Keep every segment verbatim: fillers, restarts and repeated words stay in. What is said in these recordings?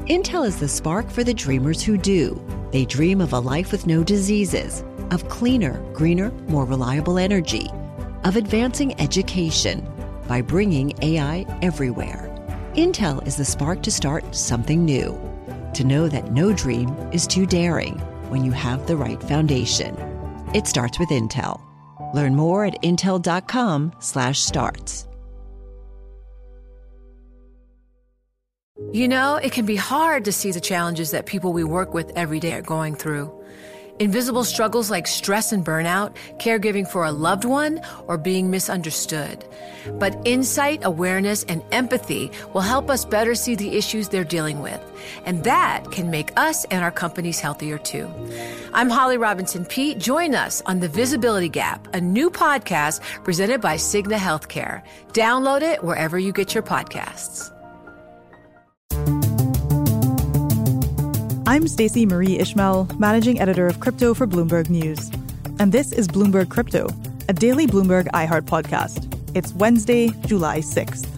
Intel is the spark for the dreamers who do. They dream of a life with no diseases, of cleaner, greener, more reliable energy, of advancing education by bringing A I everywhere. Intel is the spark to start something new, to know that no dream is too daring when you have the right foundation. It starts with Intel. Learn more at intel.com slash starts. You know, it can be hard to see the challenges that people we work with every day are going through. Invisible struggles like stress and burnout, caregiving for a loved one, or being misunderstood. But insight, awareness, and empathy will help us better see the issues they're dealing with. And that can make us and our companies healthier too. I'm Holly Robinson Peete. Join us on The Visibility Gap, a new podcast presented by Cigna Healthcare. Download it wherever you get your podcasts. I'm Stacey Marie Ishmael, managing editor of crypto for Bloomberg News. And this is Bloomberg Crypto, a daily Bloomberg iHeart podcast. It's Wednesday, July sixth.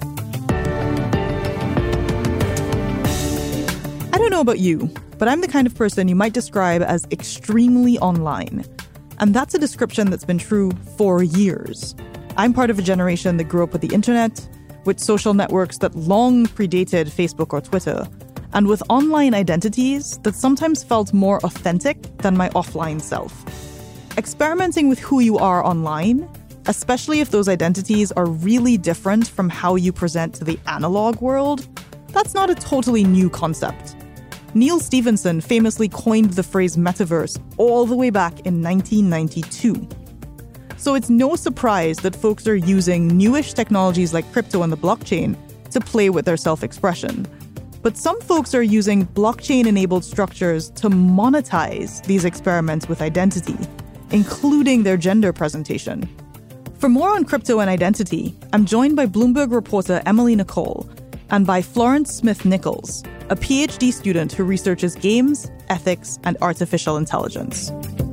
I don't know about you, but I'm the kind of person you might describe as extremely online. And that's a description that's been true for years. I'm part of a generation that grew up with the internet, with social networks that long predated Facebook or Twitter, and with online identities that sometimes felt more authentic than my offline self. Experimenting with who you are online, especially if those identities are really different from how you present to the analog world, that's not a totally new concept. Neal Stephenson famously coined the phrase metaverse all the way back in nineteen ninety-two. So it's no surprise that folks are using newish technologies like crypto and the blockchain to play with their self-expression. But some folks are using blockchain-enabled structures to monetize these experiments with identity, including their gender presentation. For more on crypto and identity, I'm joined by Bloomberg reporter Emily Nicole and by Florence Smith-Nichols, a P H D student who researches games, ethics, and artificial intelligence.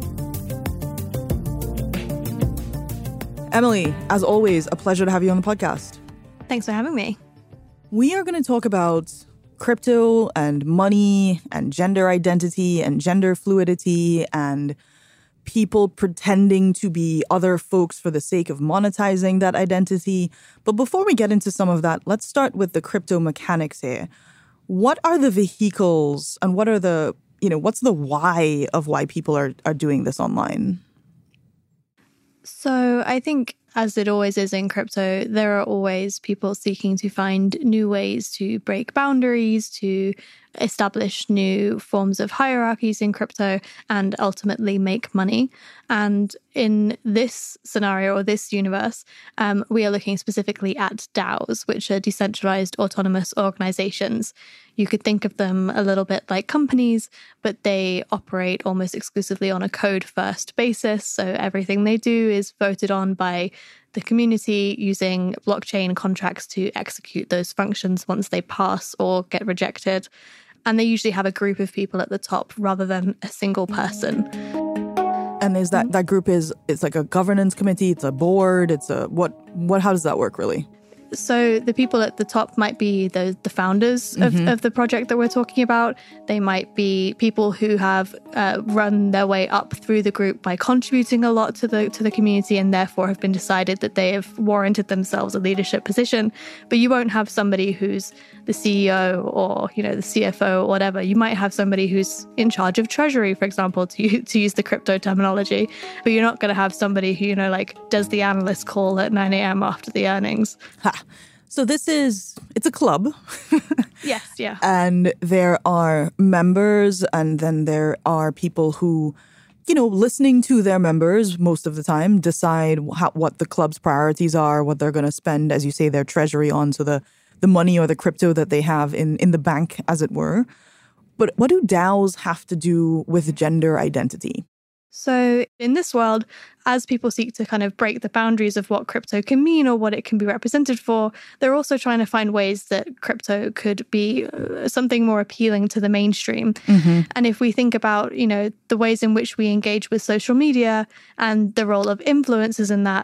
Emily, as always, a pleasure to have you on the podcast. Thanks for having me. We are going to talk about crypto and money and gender identity and gender fluidity and people pretending to be other folks for the sake of monetizing that identity. But before we get into some of that, let's start with the crypto mechanics here. What are the vehicles and what are the, you know, what's the why of why people are, are doing this online? So I think, as it always is in crypto, there are always people seeking to find new ways to break boundaries, to establish new forms of hierarchies in crypto, and ultimately make money. And in this scenario or this universe, um, we are looking specifically at DAOs, which are decentralized autonomous organizations. You could think of them a little bit like companies, but they operate almost exclusively on a code-first basis. So everything they do is voted on by the community using blockchain contracts to execute those functions once they pass or get rejected. And they usually have a group of people at the top rather than a single person. And is that, that group is, it's like a governance committee, it's a board, it's a, what, what, how does that work really? So the people at the top might be the, the founders of, mm-hmm. of the project that we're talking about. They might be people who have uh, run their way up through the group by contributing a lot to the to the community and therefore have been decided that they have warranted themselves a leadership position. But you won't have somebody who's the C E O or, you know, the C F O or whatever. You might have somebody who's in charge of treasury, for example, to, to use the crypto terminology. But you're not going to have somebody who, you know, like does the analyst call at nine a.m. after the earnings. Ha. So this is, it's a club. Yes, yeah. And there are members and then there are people who, you know, listening to their members most of the time, decide how, what the club's priorities are, what they're going to spend, as you say, their treasury on, so the, the money or the crypto that they have in, in the bank, as it were. But what do DAOs have to do with gender identity? So in this world, as people seek to kind of break the boundaries of what crypto can mean or what it can be represented for, they're also trying to find ways that crypto could be something more appealing to the mainstream. Mm-hmm. And if we think about, you know, the ways in which we engage with social media and the role of influencers in that,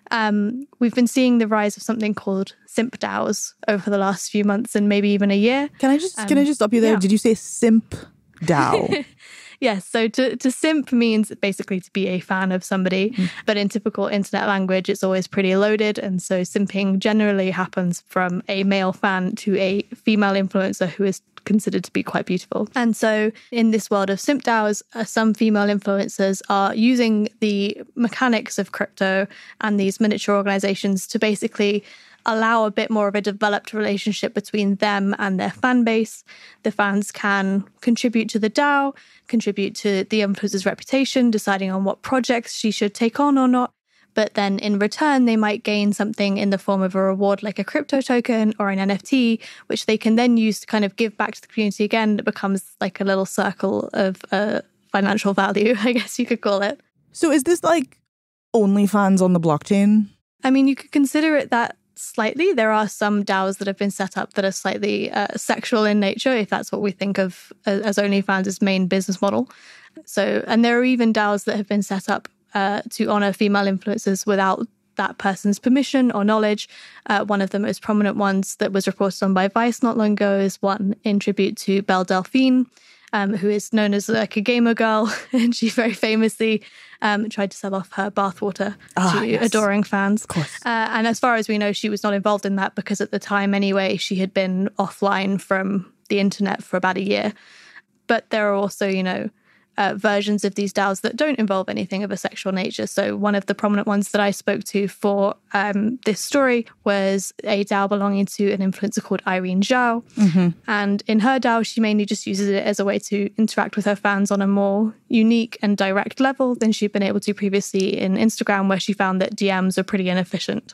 Um, we've been seeing the rise of something called simp DAOs over the last few months and maybe even a year. Can I just um, can I just stop you there? yeah. Did you say simp DAO? Yes, so to, to simp means basically to be a fan of somebody, mm. but in typical internet language, it's always pretty loaded. And so simping generally happens from a male fan to a female influencer who is considered to be quite beautiful. And so in this world of simp DAOs, uh, some female influencers are using the mechanics of crypto and these miniature organizations to basically allow a bit more of a developed relationship between them and their fan base. The fans can contribute to the DAO, contribute to the influencer's reputation, deciding on what projects she should take on or not. But then in return, they might gain something in the form of a reward like a crypto token or an N F T, which they can then use to kind of give back to the community again. It becomes like a little circle of uh, financial value, I guess you could call it. So is this like OnlyFans on the blockchain? I mean, you could consider it that slightly. There are some DAOs that have been set up that are slightly uh, sexual in nature, if that's what we think of as, as OnlyFans' main business model. So, and there are even DAOs that have been set up uh, to honor female influencers without that person's permission or knowledge. Uh, one of the most prominent ones that was reported on by Vice not long ago is one in tribute to Belle Delphine, Um, who is known as like a gamer girl, and she very famously um, tried to sell off her bathwater ah, to yes. adoring fans. Of course. Uh, and as far as we know, she was not involved in that because at the time anyway, she had been offline from the internet for about a year. But there are also, you know, Uh, versions of these DAOs that don't involve anything of a sexual nature. So one of the prominent ones that I spoke to for um, this story was a DAO belonging to an influencer called Irene Zhao. Mm-hmm. And in her DAO, she mainly just uses it as a way to interact with her fans on a more unique and direct level than she'd been able to previously in Instagram, where she found that D Ms are pretty inefficient.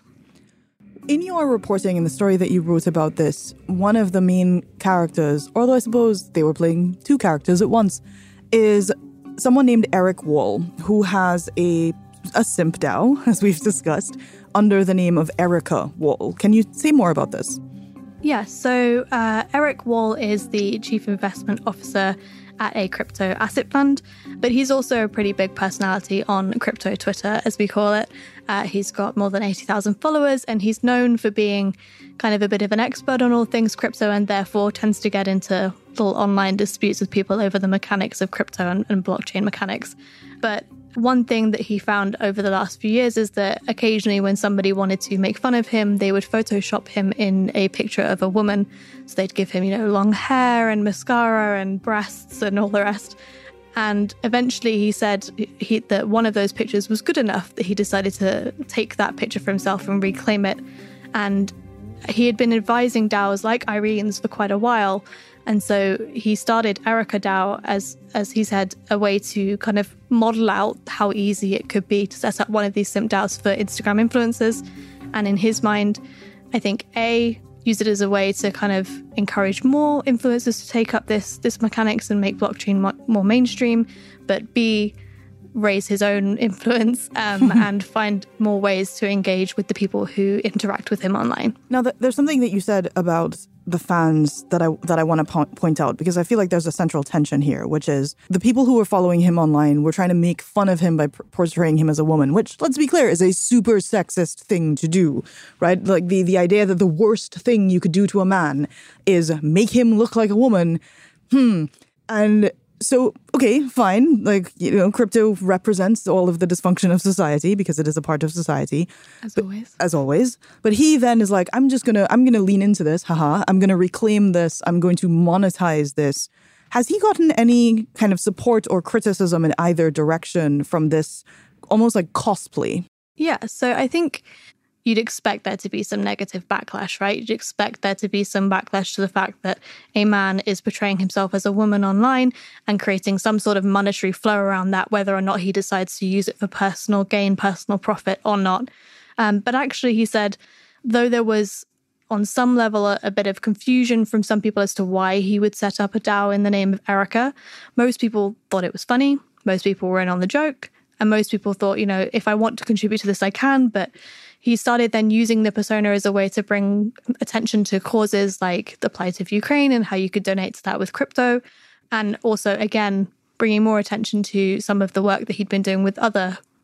In your reporting, in the story that you wrote about this, one of the main characters, although I suppose they were playing two characters at once, is someone named Eric Wall, who has a a simp DAO, as we've discussed, under the name of Erica Wall. Can you say more about this? Yeah, so uh, Eric Wall is the chief investment officer at a crypto asset fund, but he's also a pretty big personality on crypto Twitter, as we call it. Uh, he's got more than eighty thousand followers, and he's known for being kind of a bit of an expert on all things crypto, and therefore tends to get into little online disputes with people over the mechanics of crypto and, and blockchain mechanics. But one thing that he found over the last few years is that occasionally when somebody wanted to make fun of him, they would Photoshop him in a picture of a woman. So they'd give him, you know, long hair and mascara and breasts and all the rest. And eventually he said he, that one of those pictures was good enough that he decided to take that picture for himself and reclaim it. And he had been advising DAOs like Irene's for quite a while. And so he started Erica DAO as, as he said, a way to kind of model out how easy it could be to set up one of these simp DAOs for Instagram influencers. And in his mind, I think, A, use it as a way to kind of encourage more influencers to take up this, this mechanics and make blockchain mo- more mainstream, but B, raise his own influence um, and find more ways to engage with the people who interact with him online. Now, th- there's something that you said about the fans that I that I want to po- point out, because I feel like there's a central tension here, which is the people who were following him online were trying to make fun of him by p- portraying him as a woman, which, let's be clear, is a super sexist thing to do, right? Like the, the idea that the worst thing you could do to a man is make him look like a woman. Hmm. And so, okay, fine. Like, you know, crypto represents all of the dysfunction of society because it is a part of society. As but, always. As always. But he then is like, I'm just going to, I'm going to lean into this. Haha. I'm going to reclaim this. I'm going to monetize this. Has he gotten any kind of support or criticism in either direction from this almost like cosplay? Yeah. So I think you'd expect there to be some negative backlash, right? You'd expect there to be some backlash to the fact that a man is portraying himself as a woman online and creating some sort of monetary flow around that, whether or not he decides to use it for personal gain, personal profit or not. Um, but actually, he said, though there was on some level a, a bit of confusion from some people as to why he would set up a DAO in the name of Erica, most people thought it was funny. Most people were in on the joke. And most people thought, you know, if I want to contribute to this, I can. But he started then using the persona as a way to bring attention to causes like the plight of Ukraine and how you could donate to that with crypto. And also, again, bringing more attention to some of the work that he'd been doing with other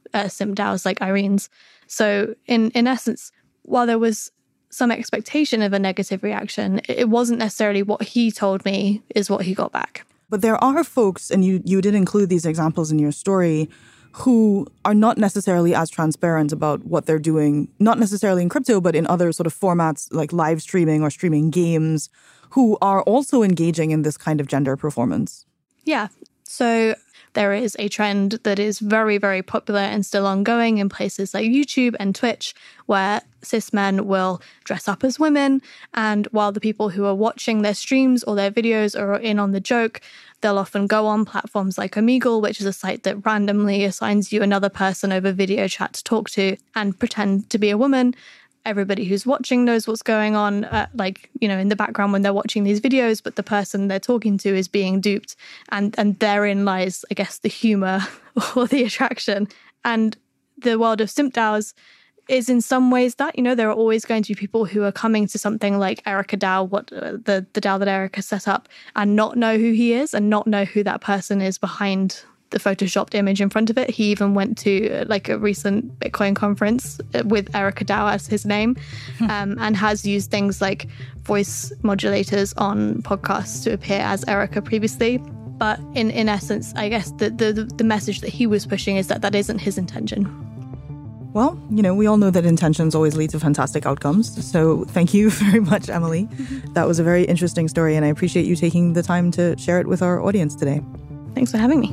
uh, simp DAOs like Irene's. So in, in essence, while there was some expectation of a negative reaction, it wasn't necessarily what he told me is what he got back. But there are folks, and you, you did include these examples in your story, who are not necessarily as transparent about what they're doing, not necessarily in crypto, but in other sort of formats like live streaming or streaming games, who are also engaging in this kind of gender performance. Yeah. So there is a trend that is very, very popular and still ongoing in places like YouTube and Twitch, where cis men will dress up as women. And while the people who are watching their streams or their videos are in on the joke, they'll often go on platforms like Omegle, which is a site that randomly assigns you another person over video chat to talk to, and pretend to be a woman. Everybody who's watching knows what's going on, uh, like, you know, in the background when they're watching these videos, but the person they're talking to is being duped. And, and therein lies, I guess, the humor or the attraction. And the world of simp DAOs is in some ways that, you know, there are always going to be people who are coming to something like Erica DAO, what uh, the, the DAO that Erica set up, and not know who he is and not know who that person is behind the photoshopped image in front of it. He even went to uh, like a recent Bitcoin conference with Erica DAO as his name, um, and has used things like voice modulators on podcasts to appear as Erica previously. But in, in essence, I guess the, the, the message that he was pushing is that that isn't his intention. Well, you know, we all know that intentions always lead to fantastic outcomes. So thank you very much, Emily. Mm-hmm. That was a very interesting story, and I appreciate you taking the time to share it with our audience today. Thanks for having me.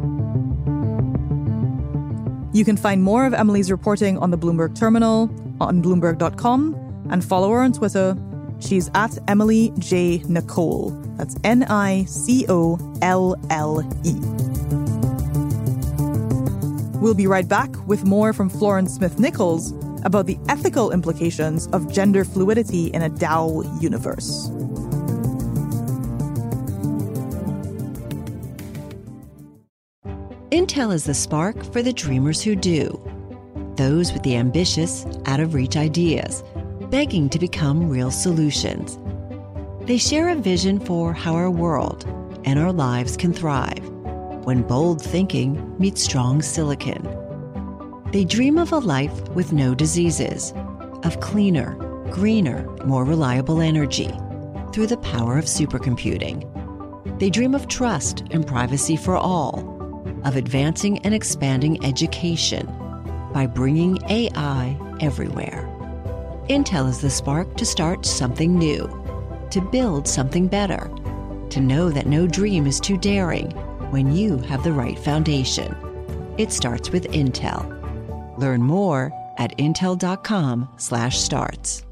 You can find more of Emily's reporting on the Bloomberg Terminal on Bloomberg dot com and follow her on Twitter. She's at Emily J. Nicole. That's N I C O L L E. We'll be right back with more from Florence Smith Nichols about the ethical implications of gender fluidity in a DAO universe. Intel is the spark for the dreamers who do. Those with the ambitious, out-of-reach ideas, begging to become real solutions. They share a vision for how our world and our lives can thrive when bold thinking meets strong silicon. They dream of a life with no diseases, of cleaner, greener, more reliable energy through the power of supercomputing. They dream of trust and privacy for all, of advancing and expanding education by bringing A I everywhere. Intel is the spark to start something new, to build something better, to know that no dream is too daring when you have the right foundation. It starts with Intel. Learn more at intel dot com slash starts.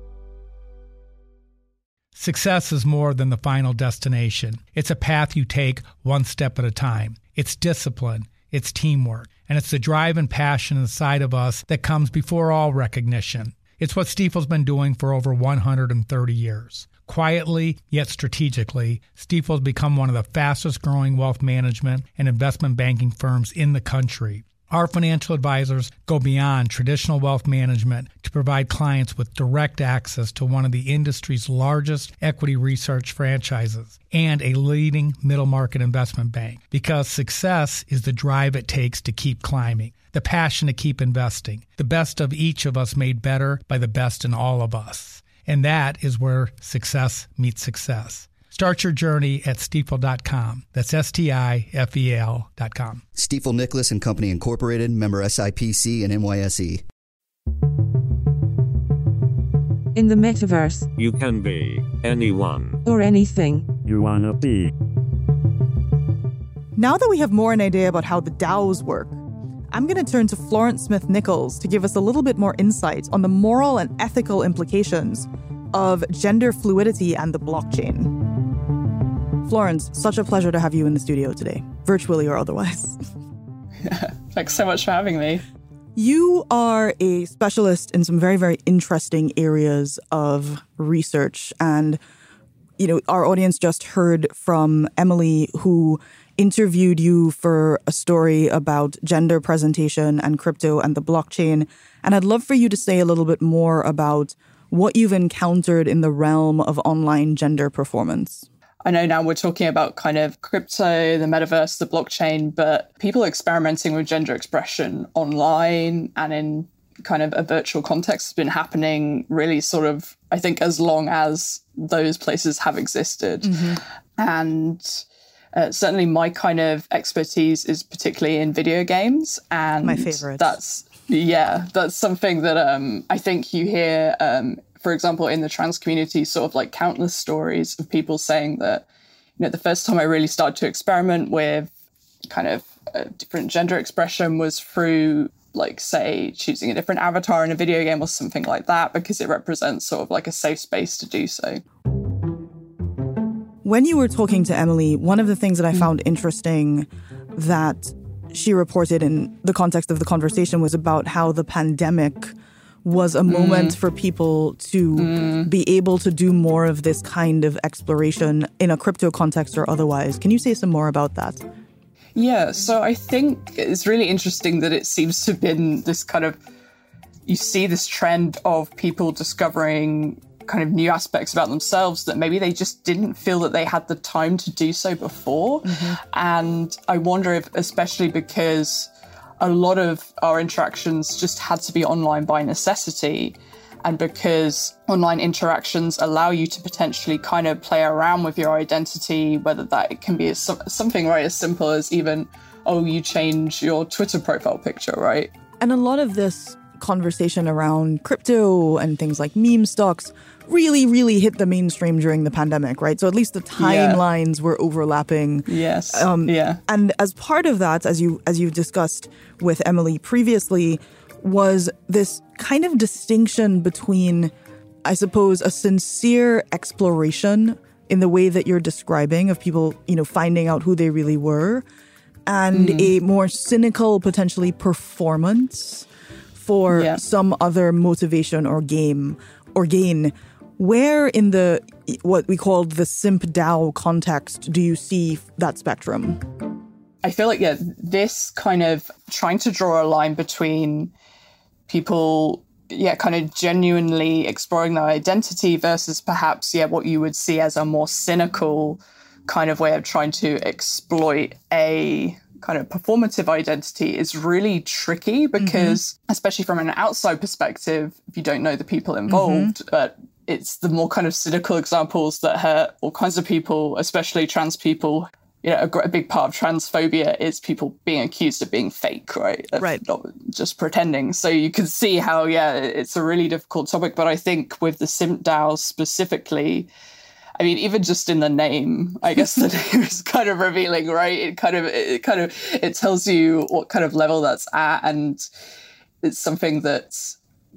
Success is more than the final destination. It's a path you take one step at a time. It's discipline, it's teamwork, and it's the drive and passion inside of us that comes before all recognition. It's what Stifel's been doing for over one hundred thirty years. Quietly, yet strategically, Stifel's become one of the fastest growing wealth management and investment banking firms in the country. Our financial advisors go beyond traditional wealth management to provide clients with direct access to one of the industry's largest equity research franchises and a leading middle market investment bank, because success is the drive it takes to keep climbing, the passion to keep investing, the best of each of us made better by the best in all of us. And that is where success meets success. Start your journey at Stifel dot com. That's S T I F E L dot com. Stifel Nicholas and Company Incorporated, member S I P C and N Y S E. In the metaverse, you can be anyone or anything you wanna be. Now that we have more an idea about how the DAOs work, I'm going to turn to Florence Smith Nichols to give us a little bit more insight on the moral and ethical implications of gender fluidity and the blockchain. Florence, such a pleasure to have you in the studio today, virtually or otherwise. Yeah, thanks so much for having me. You are a specialist in some very, very interesting areas of research. And, you know, our audience just heard from Emily, who interviewed you for a story about gender presentation and crypto and the blockchain. And I'd love for you to say a little bit more about what you've encountered in the realm of online gender performance. I know now we're talking about kind of crypto, the metaverse, the blockchain, but people experimenting with gender expression online and in kind of a virtual context has been happening really sort of, I think, as long as those places have existed. Mm-hmm. And uh, certainly my kind of expertise is particularly in video games. And my favorite. That's, yeah, that's something that um, I think you hear, um, for example, in the trans community, sort of like countless stories of people saying that, you know, the first time I really started to experiment with kind of a different gender expression was through, like, say, choosing a different avatar in a video game or something like that, because it represents sort of like a safe space to do so. When you were talking to Emily, one of the things that I found interesting that she reported in the context of the conversation was about how the pandemic was a moment mm. for people to mm. be able to do more of this kind of exploration in a crypto context or otherwise. Can you say some more about that? Yeah, so I think it's really interesting that it seems to have been this kind of, you see this trend of people discovering kind of new aspects about themselves that maybe they just didn't feel that they had the time to do so before. Mm-hmm. And I wonder if, especially because a lot of our interactions just had to be online by necessity, and because online interactions allow you to potentially kind of play around with your identity, whether that it can be as, something right as simple as even, oh, you change your Twitter profile picture, right? And a lot of this conversation around crypto and things like meme stocks really, really hit the mainstream during the pandemic, right? So at least the timelines yeah. were overlapping. Yes. Um, yeah. And as part of that, as you as you discussed with Emily previously, was this kind of distinction between, I suppose, a sincere exploration in the way that you're describing of people, you know, finding out who they really were, and mm. a more cynical, potentially performance for yeah. some other motivation or game or gain. Where in the, what we call the simp DAO context, do you see that spectrum? I feel like, yeah, this kind of trying to draw a line between people, yeah, kind of genuinely exploring their identity versus perhaps, yeah, what you would see as a more cynical kind of way of trying to exploit a kind of performative identity is really tricky because, mm-hmm. especially from an outside perspective, if you don't know the people involved, mm-hmm. but it's the more kind of cynical examples that hurt all kinds of people, especially trans people. You know, a, a big part of transphobia is people being accused of being fake, right? Of right. Not just pretending. So you can see how, yeah, it's a really difficult topic. But I think with the simp DAOs specifically, I mean, even just in the name, I guess the name is kind of revealing, right? It kind of, it kind of, it tells you what kind of level that's at. And it's something that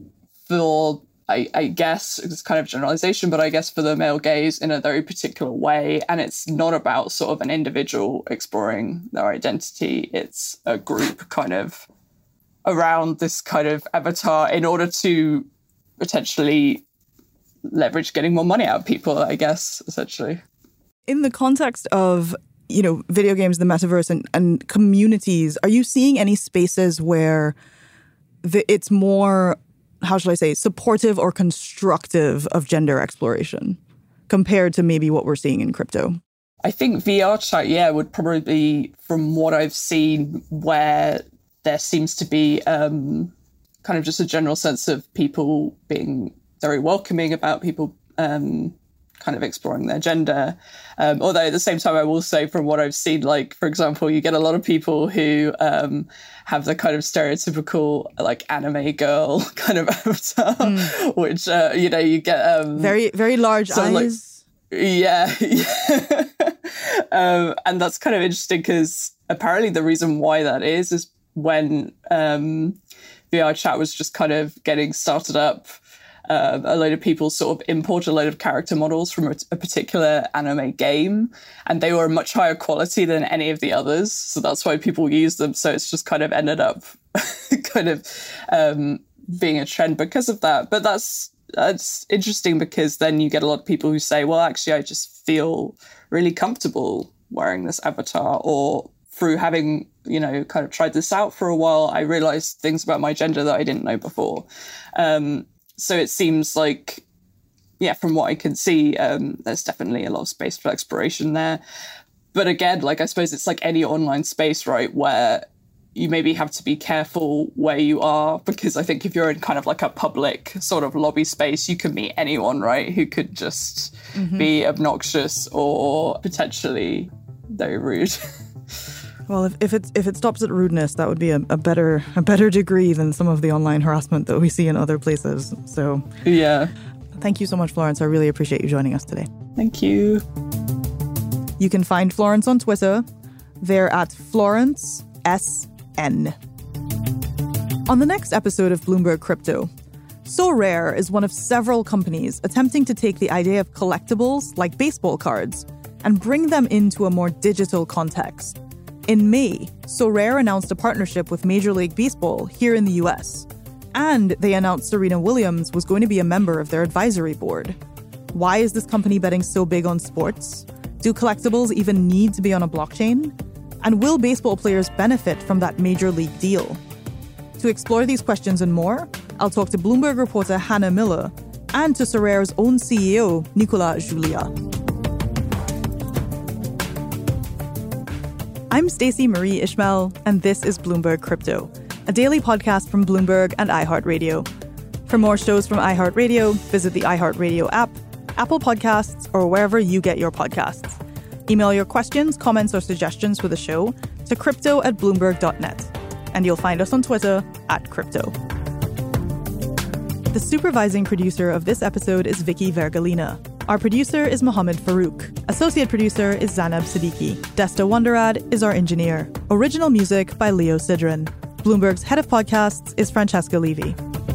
for, I, I guess, it's kind of generalization, but I guess for the male gaze in a very particular way. And it's not about sort of an individual exploring their identity. It's a group kind of around this kind of avatar in order to potentially leverage getting more money out of people, I guess, essentially. In the context of, you know, video games, the metaverse, and, and communities, are you seeing any spaces where the, it's more, how should I say, supportive or constructive of gender exploration compared to maybe what we're seeing in crypto? I think V R chat, yeah, would probably be, from what I've seen, where there seems to be um, kind of just a general sense of people being very welcoming about people um, kind of exploring their gender. Um, although at the same time, I will say from what I've seen, like, for example, you get a lot of people who um, have the kind of stereotypical, like, anime girl kind of avatar, mm. which, uh, you know, you get... Um, very, very large eyes. Like, yeah. yeah. um, and that's kind of interesting because apparently the reason why that is, is when um, V R chat was just kind of getting started up, Uh, a load of people sort of import a load of character models from a, a particular anime game, and they were much higher quality than any of the others. So that's why people use them. So it's just kind of ended up kind of um, being a trend because of that. But that's, that's interesting because then you get a lot of people who say, well, actually, I just feel really comfortable wearing this avatar, or through having, you know, kind of tried this out for a while, I realized things about my gender that I didn't know before. Um, So it seems like yeah, from what I can see, um, there's definitely a lot of space for exploration there. But again, like, I suppose it's like any online space, right, where you maybe have to be careful where you are, because I think if you're in kind of like a public sort of lobby space, you can meet anyone, right, who could just mm-hmm. be obnoxious or potentially very rude. Well, if, if it if it stops at rudeness, that would be a, a better a better degree than some of the online harassment that we see in other places. So yeah. Thank you so much, Florence. I really appreciate you joining us today. Thank you. You can find Florence on Twitter. They're at Florence S N. On the next episode of Bloomberg Crypto, Sorare is one of several companies attempting to take the idea of collectibles like baseball cards and bring them into a more digital context. In May, Sorare announced a partnership with Major League Baseball here in the U S, and they announced Serena Williams was going to be a member of their advisory board. Why is this company betting so big on sports? Do collectibles even need to be on a blockchain? And will baseball players benefit from that major league deal? To explore these questions and more, I'll talk to Bloomberg reporter Hannah Miller and to Sorare's own C E O, Nicolas Julia. I'm Stacey Marie Ishmael, and this is Bloomberg Crypto, a daily podcast from Bloomberg and iHeartRadio. For more shows from iHeartRadio, visit the iHeartRadio app, Apple Podcasts, or wherever you get your podcasts. Email your questions, comments, or suggestions for the show to crypto at bloomberg dot net. And you'll find us on Twitter at crypto. The supervising producer of this episode is Vicky Vergalina. Our producer is Mohammed Farouk. Associate producer is Zanab Siddiqui. Desta Wonderad is our engineer. Original music by Leo Sidran. Bloomberg's head of podcasts is Francesca Levy.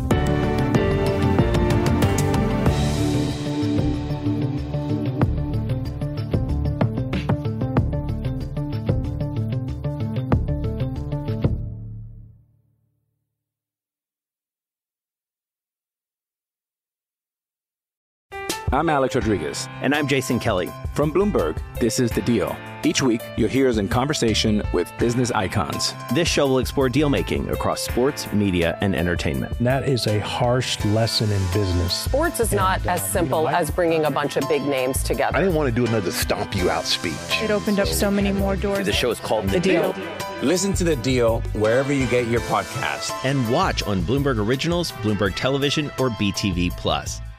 I'm Alex Rodriguez. And I'm Jason Kelly. From Bloomberg, this is The Deal. Each week, you'll hear us in conversation with business icons. This show will explore deal-making across sports, media, and entertainment. That is a harsh lesson in business. Sports is not as simple as bringing a bunch of big names together. I didn't want to do another stomp you out speech. It opened up so many more doors. The show is called The, the Deal. Deal. Listen to The Deal wherever you get your podcasts. And watch on Bloomberg Originals, Bloomberg Television, or B T V Plus.